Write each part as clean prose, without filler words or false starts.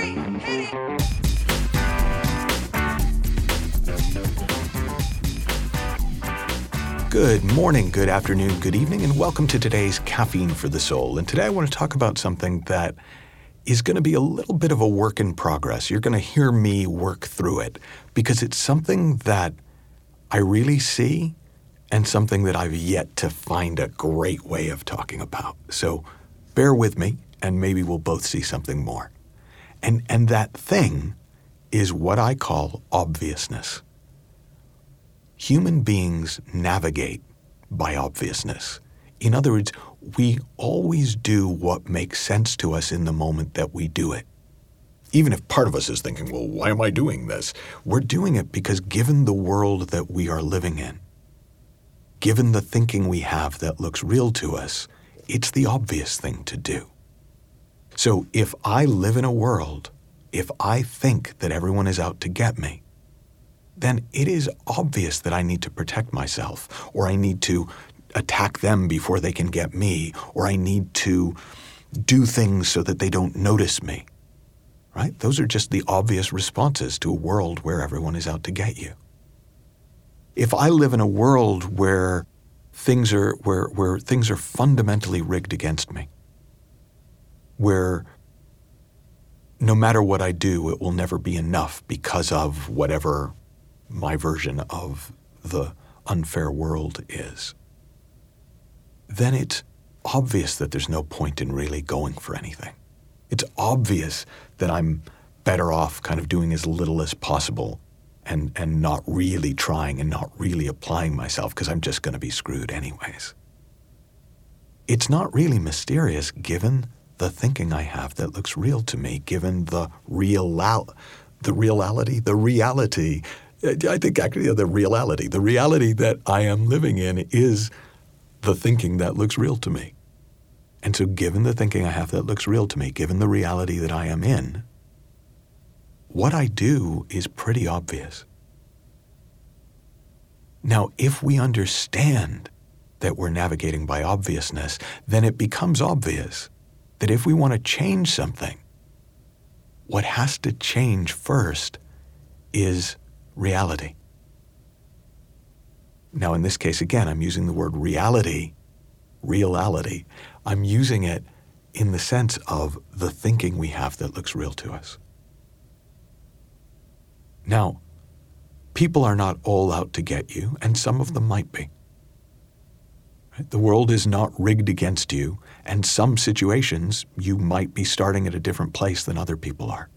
3, hit it! Good morning, good afternoon, good evening, and welcome to today's Caffeine for the Soul. And today I want to talk about something that is going to be a little bit of a work in progress. You're going to hear me work through it because it's something that I really see and something that I've yet to find a great way of talking about. So bear with me and maybe we'll both see something more. And that thing is what I call obviousness. Human beings navigate by obviousness. In other words, we always do what makes sense to us in the moment that we do it. Even if part of us is thinking, well, why am I doing this? We're doing it because given the world that we are living in, given the thinking we have that looks real to us, it's the obvious thing to do. So if I live in a world, if I think that everyone is out to get me, then it is obvious that I need to protect myself, or I need to attack them before they can get me, or I need to do things so that they don't notice me, right? Those are just the obvious responses to a world where everyone is out to get you. If I live in a world where things are fundamentally rigged against me, where no matter what I do, it will never be enough because of whatever my version of the unfair world is, then it's obvious that there's no point in really going for anything. It's obvious that I'm better off kind of doing as little as possible and not really trying and not really applying myself because I'm just going to be screwed anyways. It's not really mysterious given the thinking I have that looks real to me, given the reality. I think actually the reality that I am living in is the thinking that looks real to me. And so given the thinking I have that looks real to me, given the reality that I am in, what I do is pretty obvious. Now, if we understand that we're navigating by obviousness, then it becomes obvious that if we want to change something, what has to change first is reality. Now, in this case, again, I'm using the word reality. I'm using it in the sense of the thinking we have that looks real to us. Now, people are not all out to get you, and some of them might be. The world is not rigged against you, and some situations you might be starting at a different place than other people are.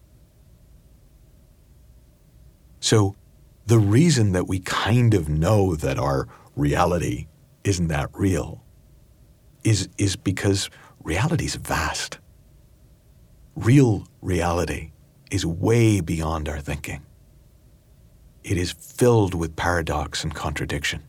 So the reason that we kind of know that our reality isn't that real is because reality is vast. Real reality is way beyond our thinking. It is filled with paradox and contradiction.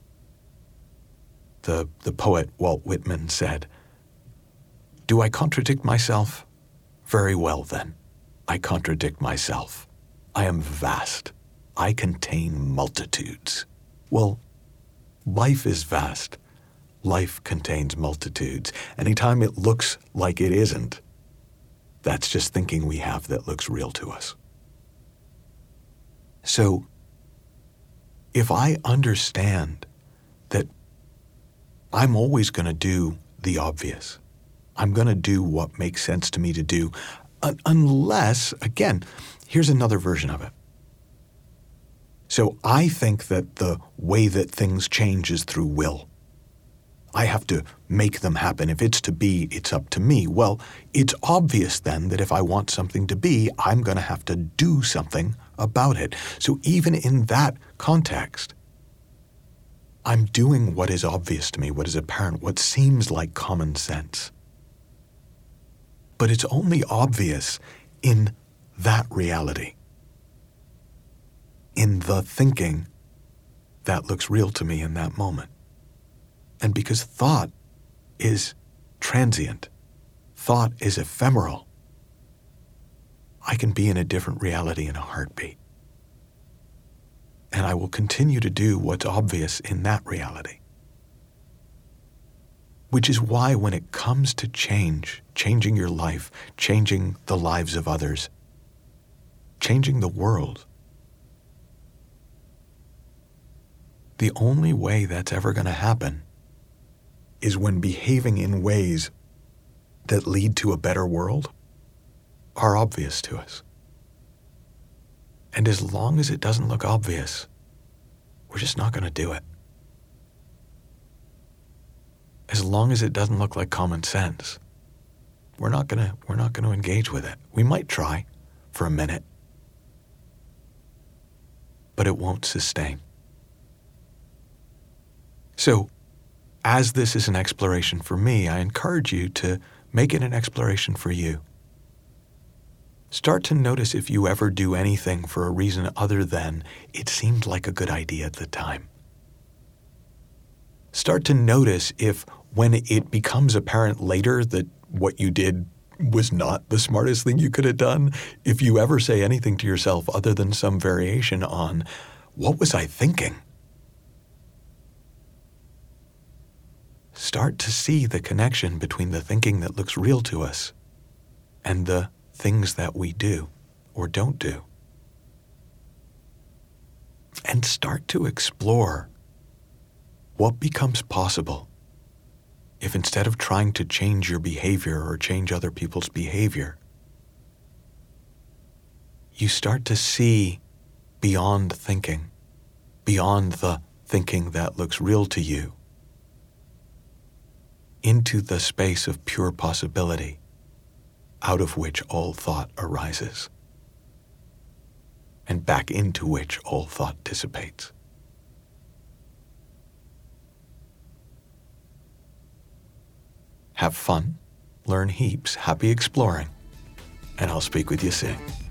The poet Walt Whitman said, "Do I contradict myself? Very well then, I contradict myself. I am vast. I contain multitudes." Well, life is vast. Life contains multitudes. Anytime it looks like it isn't, that's just thinking we have that looks real to us. So, if I understand that I'm always going to do the obvious, I'm going to do what makes sense to me to do, unless, again, here's another version of it. So I think that the way that things change is through will. I have to make them happen. If it's to be, it's up to me. Well, it's obvious then that if I want something to be, I'm going to have to do something about it. So even in that context, I'm doing what is obvious to me, what is apparent, what seems like common sense. But it's only obvious in that reality, in the thinking that looks real to me in that moment. And because thought is transient, thought is ephemeral, I can be in a different reality in a heartbeat. And I will continue to do what's obvious in that reality. Which is why when it comes to change changing your life, changing the lives of others, changing the world. The only way that's ever going to happen is when behaving in ways that lead to a better world are obvious to us. And as long as it doesn't look obvious, we're just not going to do it. As long as it doesn't look like common sense, we're not going to engage with it. We might try for a minute, but it won't sustain. So, as this is an exploration for me, I encourage you to make it an exploration for you. Start to notice if you ever do anything for a reason other than it seemed like a good idea at the time. Start to notice if, when it becomes apparent later that what you did was not the smartest thing you could have done, if you ever say anything to yourself other than some variation on, what was I thinking? Start to see the connection between the thinking that looks real to us and the things that we do or don't do. And start to explore what becomes possible if, instead of trying to change your behavior or change other people's behavior, you start to see beyond thinking, beyond the thinking that looks real to you, into the space of pure possibility, out of which all thought arises, and back into which all thought dissipates. Have fun, learn heaps, happy exploring, and I'll speak with you soon.